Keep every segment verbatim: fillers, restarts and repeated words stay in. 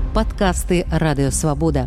Падкасты Радыё Свабода.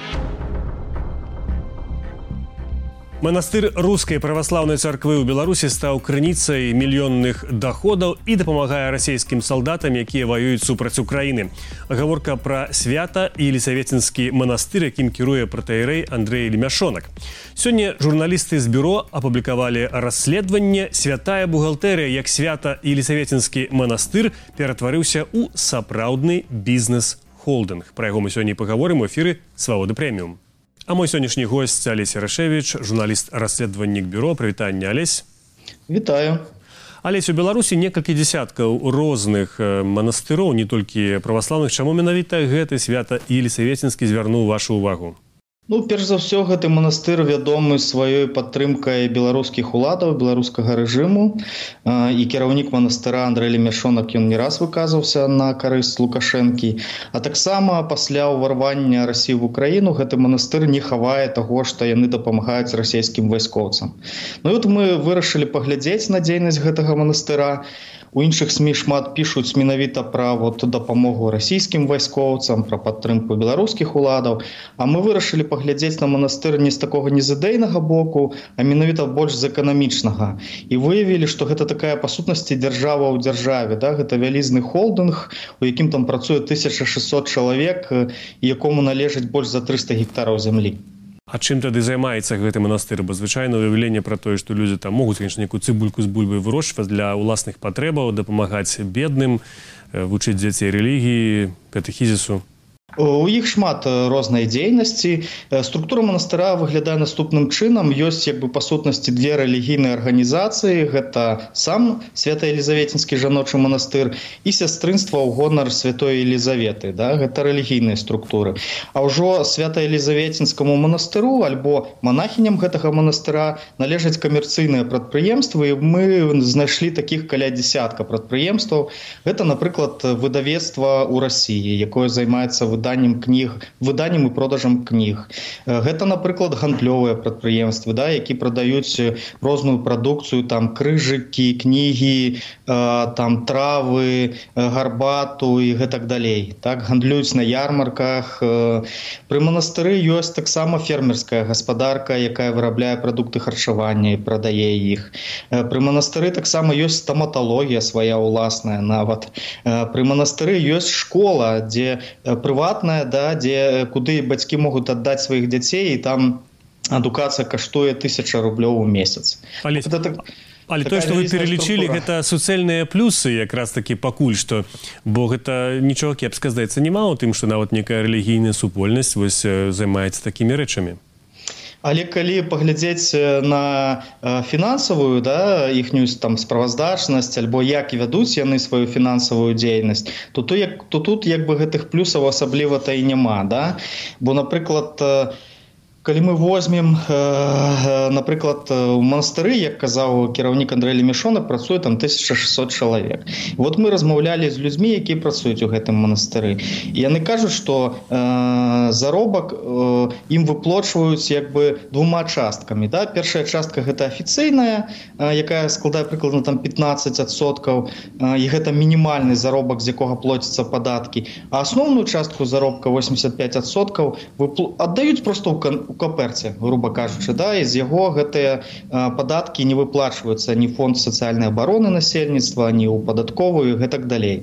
Манастыр рускай праваслаўнай царквы ў Беларусі стаў крыніцай мільённых даходаў і дапамагае расійскім салдатам, якія ваююць супраць Украіны. Гаворка пра свята і Елісаветинскі манастыр, якім кіруе пратэірэй Андрэй Лемяшонак. Сёння журналісты з бюро апублікавалі расследаванне «Святая бухгалтэрыя, як свята Елісаветинскі манастыр ператварыўся ў сапраўдны бізнес-холдынг». Пра яго мы сёння пагаворым у эфіры «Свабода Прэміум». А мой сённяшні госць Алесь Ярашевич, журналіст расследавальнік бюро. Прывітанне, Алесь. Вітаю. Алесь, у Беларусі некалькі дзесяткаў розных манастыроў, не толькі праваслаўных. Чаму менавіта гэты свята Елісаветинскі звярнуў вашу увагу? Ну, перш за ўсё, гэты манастыр вядомы сваёй падтрымкай беларускіх уладаў, беларускага рэжыму. І кіраўнік манастыра Андрэй Лемяшонак, ён не раз выказваўся на карысць Лукашэнкі. А таксама пасля ўварвання Расіі в Украіну гэты манастыр не хавае таго, што яны дапамагаюць расійскім вайскоўцам. Ну і от мы вырашылі паглядзець на дзейнасць гэтага манастыра. У іншых СМІ шмат пішуць менавіта пра вот, дапамогу расійскім вайскоўцам, пра падтрымку беларускіх уладаў. А мы вырашылі паглядзець на манастыр не з такога незыдэйнага боку, а менавіта больш з эканамічнага. І выявілі, што гэта такая, па сутнасці, дзяржава ў дзяржаве. Да? Гэта вялізны холдынг, у якім там працуе тысяча шэсцьсот чалавек, якому належыць больш за трыста гектараў зямлі. А чым тады займаецца гэты манастыр? Бо звычайна уяўленне пра тое, што людзі там могуць, конечно, некую цыбульку з бульбай вырошчваць для ўласных патрэбаў, дапамагаць бедным, вучыць дзяцей рэлігіі, катэхізісу. У іх шмат рознай дзейнасці. Структура манастыра выглядае наступным чынам. Ёсць, як бы, па сутнасці, две рэлігійныя арганізацыі. Гэта сам Свята-Елізаветинскі жаночы манастыр і сястрынства ў гонар Святой Елізаветы. Да? Гэта рэлігійныя структуры. А ўжо Свята-Елізаветинскаму манастыру альбо манахіням гэтага манастыра належаць камерцыйныя прадпрыемствы. І мы знайшлі такіх каля дзесятка прадпрыемстваў. Гэта, напрыклад, выдавецтва ў Расіі, якое займаецца выданнем выданнем кніг, выданнем і продажам кніг. Гэта, напрыклад, гандлёвыя прадпрыемствы, да, які прадаюць розную прадукцыю, там крыжыкі, кнігі, там травы, гарбату і гэтак далей. Так, гандлююць на ярмарках. Пры манастыры ёсць таксама фермерская гаспадарка, якая вырабляе прадукты харчавання і прадае іх. Пры манастыры таксама ёсць стаматалогія свая ўласная нават. Пры манастыры ёсць школа, дзе прыватная, да, дзе куды бацькі могуць аддаць сваіх дзяцей, і там адукацыя каштуе тысяча рублёў у месяц. Але, вот это, але тое, што вы пералічылі, гэта суцэльныя плюсы якраз такі пакуль што, бо гэта нічога кепска, здаецца, няма ў тым, што нават некая рэлігійная супольнасць вось займаецца такімі рэчамі. Але калі паглядзець на фінансавую, да, іхнюю там справаздачнасць, альбо як вядуць яны сваю фінансавую дзейнасць, то, то, як, то тут як бы гэтых плюсаў асабліва-то і няма. Да? Бо, напрыклад, калі мы возьмем, напрыклад, у манастыры, як казаў кіраўнік Андрэй Лемяшонак, працуе там тысяча шэсцьсот чалавек. Вот мы размаўлялі з людзьмі, якія працуюць у гэтым манастыры. І яны кажуць, што э, заробак э, ім выплачваюць як бы двума часткамі. Да? Першая частка гэта афіцыйная, э, якая складае прыкладна там пятнаццаць адсоткаў, э, і гэта мінімальны заробак, з якога плоцяцца падаткі. А асноўную частку заробка восемьдесят пять адсоткаў выпл... аддаюць проста ў кан у каперце, грубо кажучы, да, і з яго гэтыя а, падаткі не выплачваюцца ні фонд сацыяльнай абароны насельніцтва, ні ў падатковую, гэтак далей.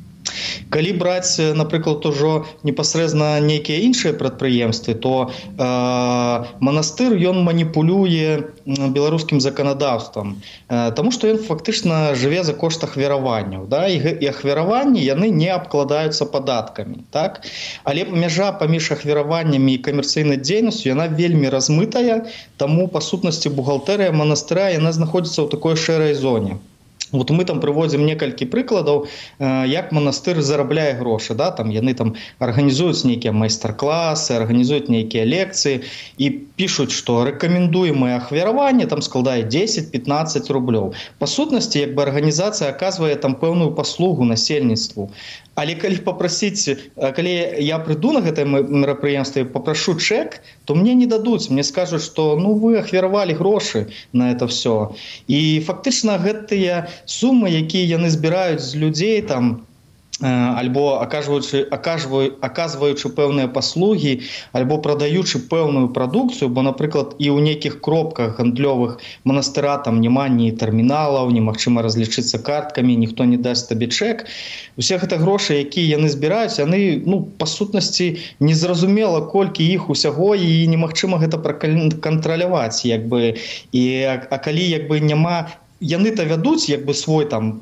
Калі браць, напрыклад, ужо непасрэдна нейкія іншыя прадпрыемствы, то э, манастыр, ён маніпулюе беларускім заканадаўствам, э, таму што ён фактычна жыве за кошт ахвяраванняў, да, і, і ахвяраванні яны не абкладаюцца падаткамі, так? Але мяжа паміж ахвяраваннямі і камерцыйнай дзейнасцю яна вельмі размытая, таму па сутнасці бухгалтэрыя манастыра яна знаходзіцца ў такой шэрай зоне. Вот мы там прыводзім некалькі прыкладаў, як манастыр зарабляе грошы. Да? Там яны там арганізуюць нейкія майстар-класы, арганізуюць нейкія лекцыі і пішуць, што рэкамендуемае ахвяраванне там складае дзесяць-пятнаццаць рублёў. Па сутнасці, як бы арганізацыя аказвае там пэўную паслугу насельніцтву. Але калі папрасіць, калі я прыйду на гэтае мерапрыемства і папрашу чэк, то мне не дадуць. Мне скажуць, што ну вы ахвяравалі грошы на это все. І фактычна гэтыя сумы, якія яны збіраюць з людзей, там альбо аказваючы аказваючы пэўныя паслугі, альбо прадаючы пэўную прадукцыю, бо, напрыклад, і ў нейкіх кропках гандлёвых манастыра там няма ні тэрміналаў, немагчыма разлічыцца карткамі, ніхто не дасць табе чэк. Усе гэта грошы, якія яны збіраюць, яны, ну, па сутнасці, незразумела, колькі іх усяго, і немагчыма гэта пракантраляваць, як бы. І, а калі, як бы, няма, яны-то вядуць, як бы, свой там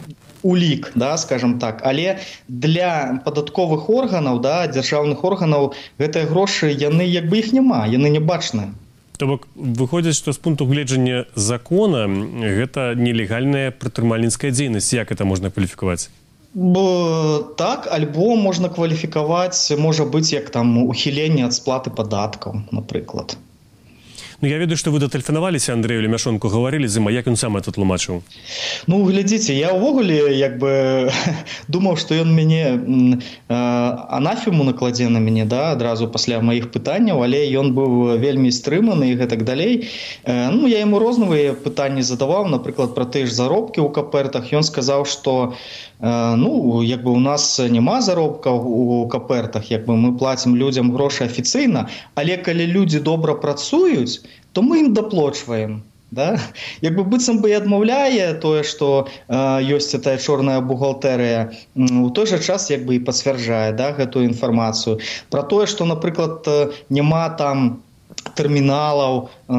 улік, да, скажем так, але для падатковых органаў, да, дзяржаўных органаў гэтыя грошы, яны як бы іх няма, яны не бачныя. То бок выходзіць, што з пункту гледжання закона гэта нелегальная прадпрымальніцкая дзейнасць. Як это можна кваліфікаваць? Бо так, альбо можна кваліфікаваць, можа быць, як там ухіленне ад сплаты падаткаў, напрыклад. Ну, я ведаю, што вы датэлефанаваліся Андрэю Лемяшонку, гаварылі з ім, а як ён сам это тлумачыў? Ну, глядзіце, я ўвогуле, як бы, думаў, што ён мяне э, анафему накладзе на мяне, да, адразу пасля маіх пытанняў, але ён быў вельмі стрыманы і гэтак далей. Э, ну, я яму розныя пытанні задаваў, напрыклад, пра тыя ж заробкі ў капертах. Ён сказаў, што ну, як бы у нас няма заробкаў у капертах, як бы мы плацім людзям грошы афіцыйна, але калі людзі добра працуюць, то мы ім даплочваем. Да? Як бы быццам бы і адмаўляе тое, што э, ёсць тая чорная бухгалтэрыя, у той жа час як бы і пацвярджае, да, гэтую інфармацыю. Пра тое, што, напрыклад, няма там тэрміналаў э,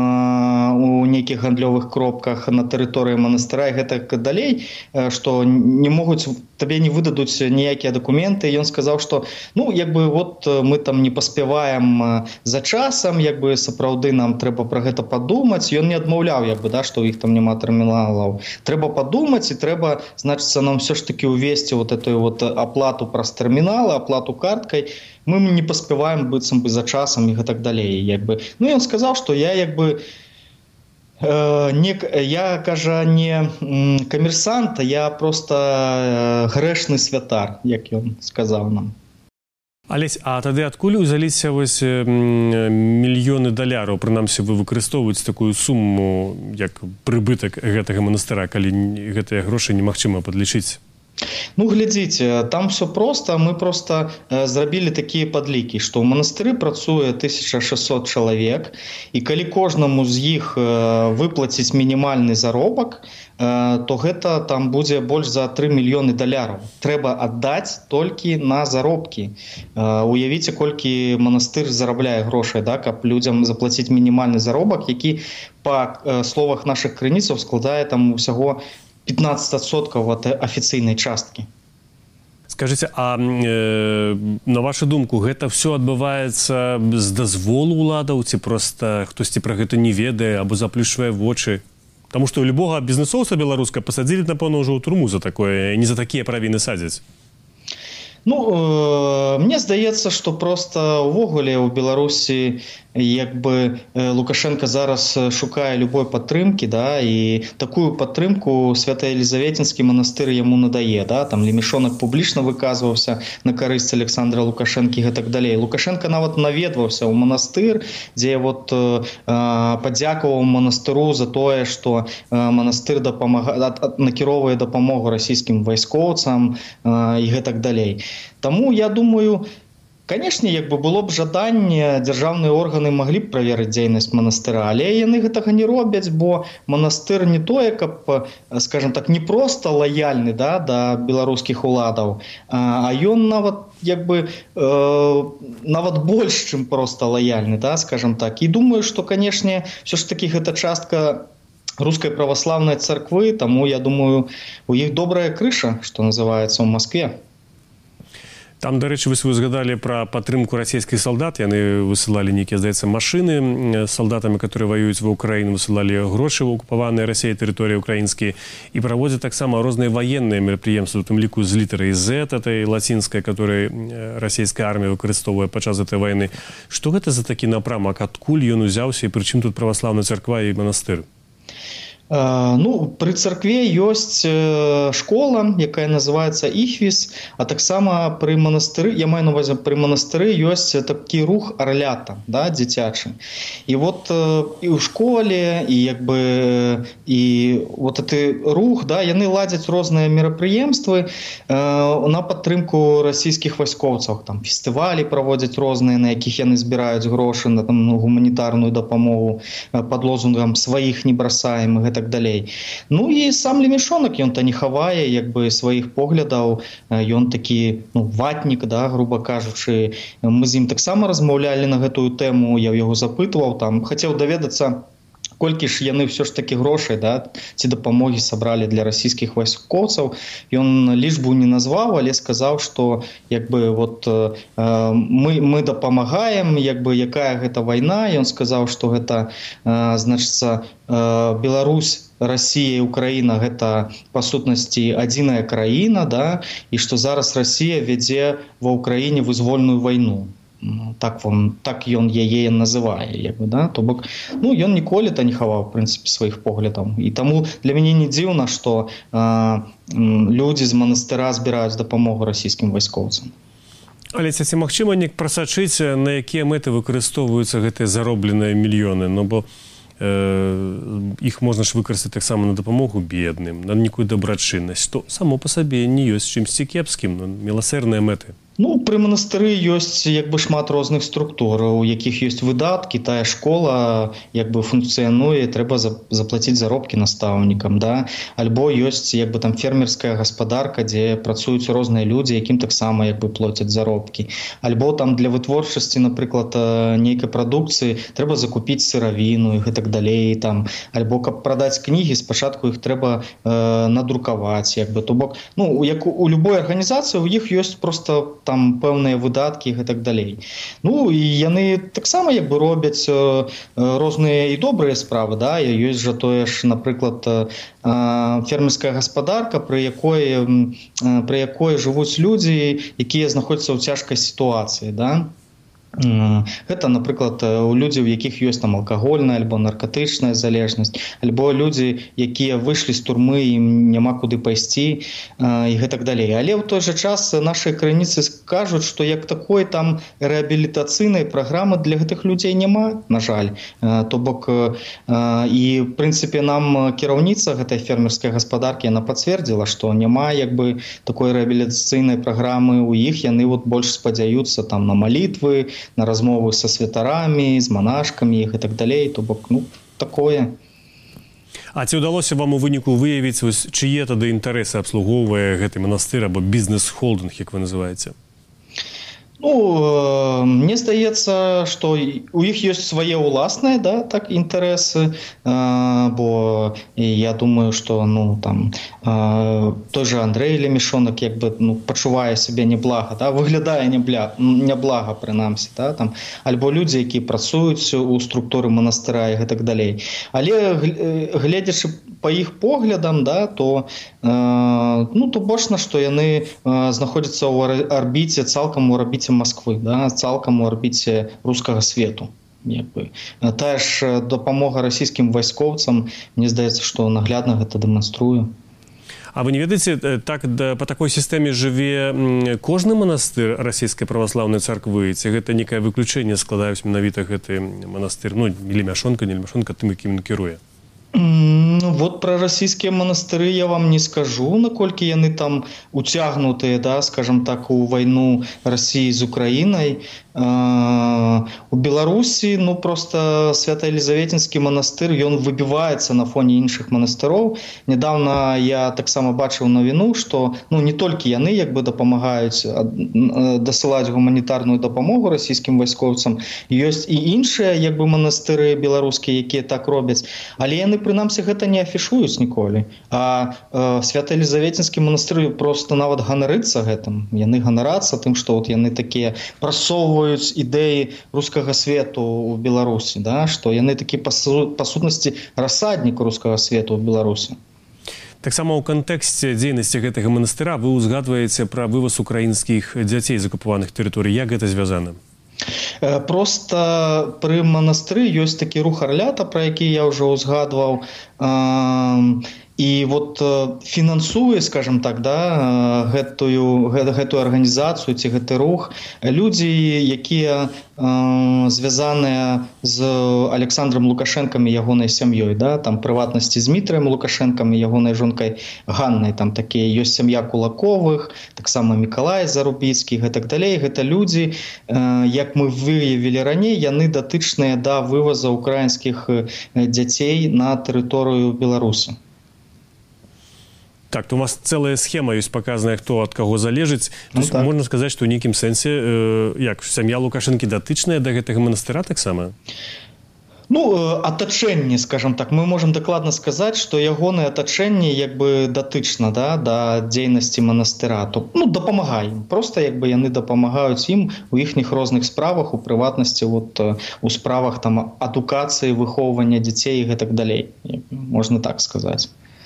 у нейкіх гандлёвых кропках на тэрыторыі манастыра і гэтак далей, э, што не могуць, табе не выдадуць ніякія дакументы. Ён сказаў, што ну, як бы, вот мы там не паспяваем за часам, як бы сапраўды нам трэба пра гэта падумаць. Ён не адмаўляў, як бы, да, што ў іх там няма тэрміналаў. Трэба падумаць і трэба, значыцца, нам все ж таки увесці вот эту вот аплату праз тэрміналы, аплату карткай. Мы не паспяваем быццам бы за часам і гэтак далей, як бы. Ну, ён сказаў, што я, як бы, э, не, я, кажа, не камерсант, я просто грэшны святар, як ён сказаў нам. Алесь, а тады адкуль узяліся вось мільёны даляраў? Прынамсі, вы выкарыстоўваеце такую суму, як прыбытак гэтага манастыра, калі гэтыя грошы немагчыма падлічыць? Ну, глядзіце, там все проста. Мы просто э, зрабілі такія падлікі, што ў манастыры працуе тысяча шэсцьсот чалавек, і калі кожнаму з іх э, выплаціць мінімальны заробак, э, то гэта там будзе больш за тры мільёны даляраў. Трэба аддаць толькі на заробкі. Э, уявіце, колькі манастыр зарабляе грошай, да, каб людзям заплаціць мінімальны заробак, які па э, словах нашых крыніцаў складае там усяго пятнадцать адсоткаў ад афіцыйнай часткі. Скажыце, а э, на вашу думку, гэта все адбываецца з дазволу ўладаў, ці проста хтосьці пра гэта не ведае або заплюшвае вочы? Таму што любога бізнесоўца беларуска пасадзілі, напэўна, ўжо ў турму за такое, не за такія правіны садзяць. Ну, э, мне здаецца, што проста ўвогуле ў Беларусі як бы Лукашенко зараз шукае любой падтрымкі, да, і такую падтрымку Свято-Елізаветінскі манастыр яму надае, да, там Лемяшонак публічна выказваўся на карысць Александра Лукашэнкі і гэтак далей. Лукашенко нават наведваўся ў манастыр, дзе вот э, падзякаваў манастыру за тое, што э, манастыр дапамага, накіроўвае дапамогу расійскім вайскоўцам э, і гэтак далей. Таму я думаю, канешне, як бы было б жаданне, дзяржаўныя органы маглі б праверыць дзейнасць манастыра, але яны гэтага не робяць, бо манастыр не тое, каб, скажем так, не проста лаяльны, да, да беларускіх уладаў, а ён нават як бы э, нават больш, чым проста лаяльны, да, скажем так. І думаю, што, канешне, все ж таки гэта частка рускай праваслаўнай царквы, таму я думаю, у іх добрая крыша, што называецца, ў Маскве. Там, до речі, ви згадали про підтримку російських солдат. Вони висилали ніякі, здається, машини з солдатами, які воюють в Україні, висилали гроші в окуповані Росією території українські і проводять так само різні воєнні мероприємства, в тому ліку з літерою Z, этой латинської, яку російська армія використовує під час цієї війни. Що це за такий напрямок? Откуль він узявся і при чим тут православна церква і монастир? Ну, пры царкве ёсць школа, якая называецца Іхвіс, а таксама пры манастыры, я маю на увазе, пры манастыры ёсць такі рух Арлята, да, дзіцячы. І вот і ў школе, і як бы і вот гэты рух, да, яны ладзяць розныя мерапрыемствы на падтрымку расійскіх вайскоўцаў, там фестывалі праводзяць розныя, на якіх яны збіраюць грошы на там гуманітарную дапамогу пад лозунгам «сваіх не бросаем» і гэтак далей. Ну і сам Лемешонак, ён-то не хавае як бы сваіх поглядаў, ён такі, ну, ватнік, да, грубо кажучы. Мы з ім таксама размаўлялі на гэтую тэму, я яго запытваў, там хацеў даведацца, колькі ж яны ўсё ж такі грошай, да, ці дапамогі сабралі для расійскіх вайскоўцаў. Ён лічбу не назваў, але сказаў, што як бы вот э, мы, мы дапамагаем, як бы якая гэта вайна. Ён сказаў, што гэта э, значыцца э, Беларусь, Расія і Украіна гэта па сутнасці адзіная краіна, да, і што зараз Расія вядзе ва ўкраіне вызвольную вайну. Так, вам, так ён яе называе, як бы, да? То бок, ну, ён ніколі то не хаваў, в прынцыпе, сваіх поглядаў. І таму для мяне не дзіўна, што э, людзі з манастыра збіраюць дапамогу расійскім вайскоўцам. Але ці магчыма неяк прасачыць, на якія мэты выкарыстоўваюцца гэтыя заробленыя мільёны? Ну, бо э, іх можна ж выкарыстаць таксама на дапамогу бедным, на нейкую дабрачыннасць, што само па сабе не ёсць чымсьці кепскім, ну, міласэрныя мэты. Ну, пры манастыры ёсць як бы шмат розных структур, у якіх ёсць выдаткі, тая школа як бы функцыянуе, трэба заплаціць заробкі настаўнікам, да? Альбо ёсць як бы там фермерская гаспадарка, дзе працуюць розныя людзі, якім таксама як бы плоцяць заробкі. Альбо там для вытворчасці, напрыклад, нейкай прадукцыі трэба закупіць сыравіну і гэтак далей, там, альбо каб прадаць кнігі, спачатку іх трэба э, надрукаваць, як бы, то бок, ну, як у, у любой арганізацыі, у іх ёсць просто там пэўныя выдаткі і гэтак далей. Ну, і яны таксама як бы робяць э, розныя і добрыя справы, да, і ёсць жа тое ж, напрыклад, э, фермерская гаспадарка, пры якой, э, пры якой жывуць людзі, якія знаходзяцца ў цяжкай сітуацыі, да. Гэта, напрыклад, у людзей, у якіх ёсць там алкагольная альбо наркатычная залежнасць, альбо людзі, якія выйшлі з турмы, ім няма куды пайсці і гэтак далей. Але ў той жа час нашыя крыніцы кажуць, што як такой там рэабілітацыйнай праграмы для гэтых людзей няма, на жаль. То бок, і в прынцыпе нам кіраўніца гэтай фермерскай гаспадаркі, яна пацвердзіла, што няма як бы такой рэабілітацыйнай праграмы у іх, яны вот больш спадзяюцца там на малітвы, на размовы са святарамі, з манашкамі і так далей, то бок, ну, такое. А ці ўдалося вам у выніку выявіць, чые тады інтарэсы абслугоўвае гэты манастыр або бізнес-холдинг, як вы называеце? Ну, мне здаецца, што у іх ёсць свае ўласныя, да, так, інтарэсы, бо я думаю, што, ну, там, той же Андрэй Лемешонак, як бы, ну, пачувае сябе няблага, да, выглядае няблага, прынамсі, да, там, альбо людзі, якія працуюць у структуры манастыра і гэтак далей. Але, гледзячы па іх поглядам, да, то, ну, то бачна, што яны знаходзяцца ў арбіце, цалкам у арбіце Москвы, да, цалкам у арбіце рускага свету. Як бы. Тая ж дапамога расійскім вайскоўцам, мне здаецца, што наглядна гэта дэманструе. А вы не ведаеце, так, да, па такой сістэме жыве кожны манастыр расійскай праваслаўнай царквы, ці гэта некае выключэнне складаюць менавіта гэты манастыр, ну, Лемешонка, не Лемешонка, тым, якім ён кіруе? Ну, вот про расійскія манастыры я вам не скажу, наколькі яны там уцягнутыя, да, скажем так, у вайну Расіі з Украінай. У Беларусі, ну, просто Свята-Елізаветінскі манастыр, ён выбіваецца на фоне іншых манастыроў. Недавно я таксама бачыў навіну, што, ну, не толькі яны як бы дапамагаюць дасылаць гуманітарную дапамогу расійскім вайскоўцам, ёсць і іншыя як бы манастыры беларускія, якія так робяць, але яны прынамсі гэта не афішуюць ніколі. А э, Свята-Елізаветінскі манастыр просто нават ганарыцца гэтым. Яны ганарацца тым, што вот яны такія прасоўваюць ідэі рускага свету ў Беларусі, да? Што яны такі па, па сутнасці рассаднік рускага свету ў Беларусі. Таксама ў кантэксце дзейнасці гэтага манастыра вы ўзгадваеце пра вываз украінскіх дзяцей з акупаваных тэрыторый. Як гэта звязана? Просто при монастыры ёсць такі рух Арлята, про які я уже узгадывал. И вот фінансуе, скажем так, да, гэтую, гэтую арганізацыю ці гэты рух людзі, якія звязаныя з Александром Лукашенком і ягонай сям'ёй, да, там прыватнасці з Дмітрием Лукашенком і ягонай жонкай Ганнай, там такія ёсць сям'я Кулаковых, таксама Мікалай Зарубіцкі, гэтак далей. Гэта людзі, як мы выявілі раней, яны датычныя да вываза украінскіх дзяцей на тэрыторыю Беларусі. Так, то у вас целая схема есть показанная, кто от кого залежит. То Ну, есть так. можно сказать, что в неким сенсе, э, як, сям'я Лукашенки датычная до гэтага монастыра так само? Ну, атачэнне, скажем так, мы можем дакладна сказаць, што ягонае атачэнне як бы датычна, да, да дзейнасці манастыра. То, ну, дапамагае ім. Просто як бы яны дапамагаюць ім у іхніх розных справах, у прыватнасці, вот, у справах там адукацыі, выхоўвання дзяцей і гэтак далей. Можна так сказаць.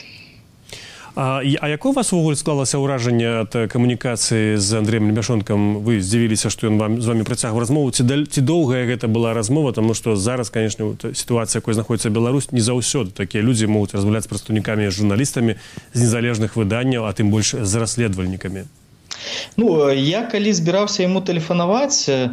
А, а якое у вас увогуле склалася ўражанне ад камунікацыі з Андрэем Лемяшонкам? Вы здзівіліся, што ён вам, з вами працягваў размову. Ці, ці доўгая гэта была размова? Таму што зараз, конечно, сітуацыя, якой знаходзіцца Беларусь, не заўсёды такія людзі могуць размаўляць з прадстаўнікамі, з журналістамі з незалежных выданняў, а тым больш з расследавальнікамі. Ну, я калі збіраўся яму тэлефанаваць, э,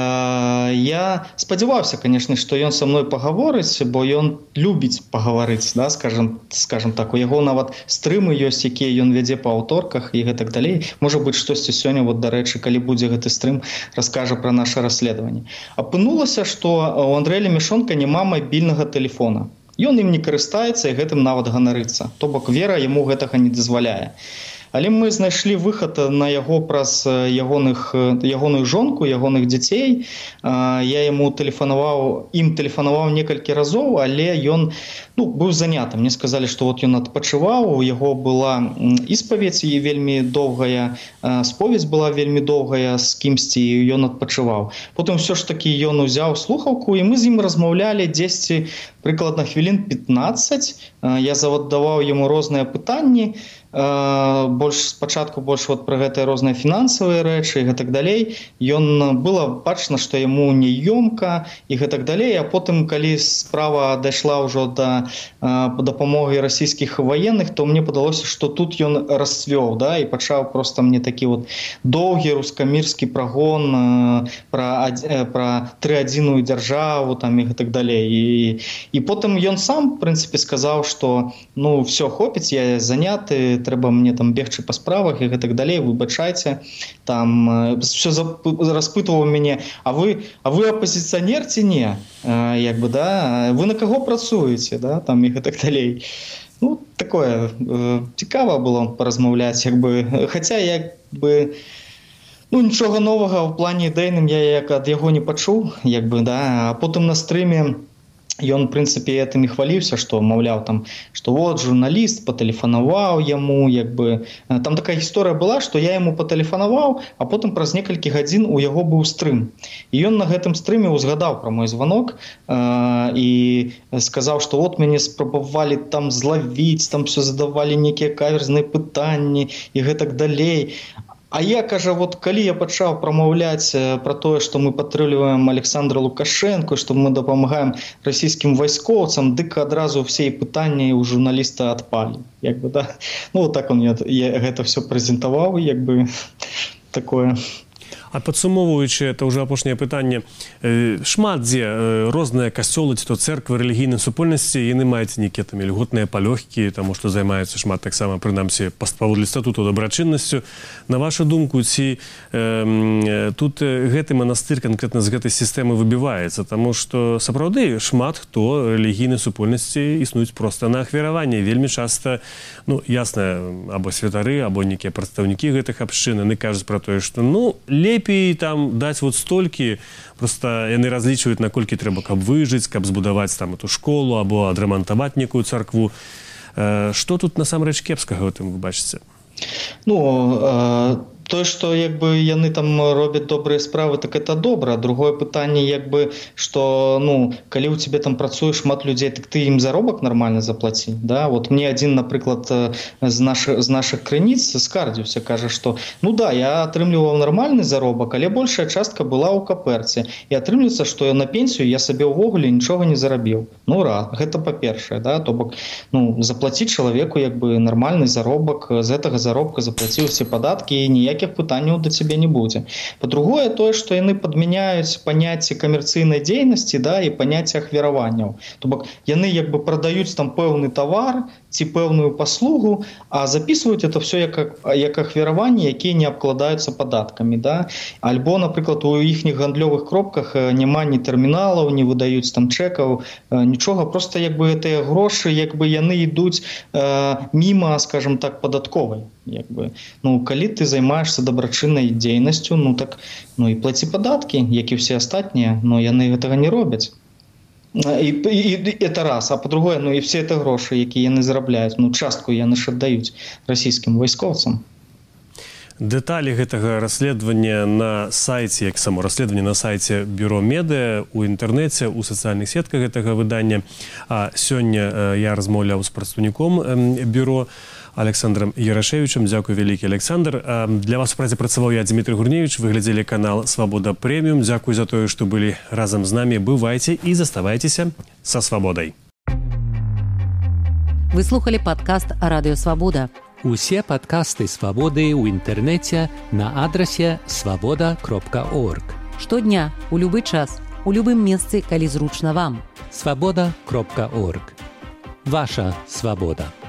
я спадзяваўся, конечно, што ён са мной пагаворыць, бо ён любіць пагаварыць, да, скажем, скажем так, у яго нават стрымы ёсць, якія ён вядзе па аўторках і гэтак далей. Можа быць, штосьці сёння, вот, дарэчы, калі будзе гэты стрым, раскажа пра наша расследаванне. Апынулася, што у Андрэя Лемяшонка няма мабільнага тэлефона. Ён ім не карыстаецца і гэтым нават ганарыцца. То бок вера яму гэтага не дазваляе. Але мы знайшлі выхад на яго праз ягоных, ягоную жонку, ягоных дзяцей. Я яму тэлефанаваў, ім тэлефанаваў некалькі разоў, але ён, ну, быў занятым. Мне сказалі, што вот ён адпачываў, у яго была іспаведзь і вельмі доўгая, споведзь была вельмі доўгая з кімсьці, і ён адпачываў. Потым ўсё ж такі ён узяў слухаўку, і мы з ім размаўлялі дзесьці прыкладна хвілін пятнаццаць. Я задаваў яму розныя пытанні, больш спачатку больш вот пра гэтыя розныя фінансавыя рэчы і гэтак далей. Ён было бачна, што яму не ёмка і гэтак далей, а потым, калі справа дайшла ўжо да дапамогі расійскіх ваенных, то мне падалося, што тут ён расцвёў, да, і пачаў проста мне такі вот доўгі рускамірскі прагон пра, пра трыадзіную дзяржаву там і гэтак далей. І, і потым ён сам, в прынцыпе, сказаў, што ну, все, хопіць, я заняты, трэба мне там бегчы па справах і гэтак далей, выбачайце. Там все распытываў мяне, а вы, а вы апозіцыянер ці не? Як бы, да, вы на каго працуеце, да, там і гэтак далей. Ну, такое цікава было паразмаўляць, як бы, хаця як бы ну, нічога новага ў плане ідэйным я як ад яго не пачуў, як бы, да, а потым на стрыме ён, в прынцыпе, гэтым і хваліўся, што, маўляў, там, што вот, журналіст патэлефанаваў яму, як бы... Там такая гісторыя была, што я яму патэлефанаваў, а потым праз некалькі гадзін у яго быў стрым. І ён на гэтым стрыме ўзгадаў пра мой званок э, і сказаў, што вот мяне спрабавалі там злавіць, там все задавалі нейкія каверзныя пытанні і гэтак далей. А я, кажа, вот калі я пачаў прамаўляць пра тое, што мы падтрымліваем Александра Лукашенко, што мы дапамагаем расійскім вайскоўцам, дык адразу ўсе пытанні ў журналіста адпалі. Як бы, да? Ну, вот так он я, я гэта все прэзентаваў, як бы такое. А падсумоўваючы, это ўжо апошняе пытанне, шмат дзе розныя касцёлы ці то цэрквы, рэлігійныя супольнасці, яны маюць нейкія там льготныя палёгкі, таму што займаюцца шмат таксама, прынамсі, паводле статуту дабрачыннасцю. На вашу думку, ці э, тут гэты манастыр канкрэтна з гэтай сістэмы выбіваецца, таму што сапраўды шмат хто рэлігійныя супольнасці існуюць проста на ахвяраванне. Вельмі часта, ну, ясна, або святары, або нейкія прадстаўнікі гэтых абшчын, яны кажуць пра тое, што, ну, лепей там даць вот столькі, просто яны разлічваюць, наколькі трэба, каб выжыць, каб збудаваць там эту школу, або адрамантаваць некую царкву. Што тут насамрэч кепскага ў тым вы бачыце? Ну, То, што як бы яны там робяць добрыя справы, так это добра. Другое пытанне, як бы, што ну калі ў цябе там працуе шмат людзей, так ты ім заробак нармальна заплаці, да? Вот мне адзін, напрыклад, з наших з наших крыніц скардзіўся, кажа, што ну да, я атрымліваў нармальны заробак, але большая частка была ў каперце, і атрымліваецца, што на пенсію я сабе ўвогуле нічога не зарабіў. Ну ра, гэта па-першае, да? То бок ну заплаціць чалавеку як бы нармальны заробак, з гэтага заробка заплаціў усе падаткі і ніяк пытанняў да цябе не будзе. Па-другое, тое, што яны падмяняюць паняцце камерцыйнай дзейнасці, да, і паняцце ахвяраванняў. То бок яны як бы прадаюць там пэўны тавар ці пэўную паслугу, а записываюць это все як, як ахвяраванні, якія не абкладаюцца падаткамі, да? Альбо, напрыклад, у іхніх гандлёвых кропках няма ні тэрміналаў, не выдаюць там чэкаў, нічога, просто як бы гэтыя грошы, як бы яны ідуць э, міма, скажем так, падатковай. Як бы. Ну, калі ты займаешься дабрачыннай дзейнасцю, ну так ну і плаці падаткі, як і ўсе астатнія, но яны гэтага не робяць. І, і, і это раз, а по-другое, ну і все это грошы, якія яны зарабляюць, ну частку яны ж аддаюць расійскім вайскоўцам. Дэталі гэтага расследавання на сайце, як само расследаванне на сайце Бюро Медыа, у інтэрнэце, у сацыяльных сетках гэтага выдання. А сёння я размаўляў з прадстаўніком бюро Александром Ярашевичем. Дзякуй вялікі, Александр. Для вас у празе працаваў я, Дмитрий Гурневич. Вы глядзелі канал «Свабода Прэміум». Дзякуй за тое, што былі разам з намі. Бывайце і заставайцеся са свабодай. Вы слухали падкаст «Радыё Свабода». Усе падкасты «Свабоды» ў інтэрнэце на адрасе свабода кропка орг. Штодня, у любы час, у любым месцы, калі зручна вам. свабода кропка орг. Ваша свабода.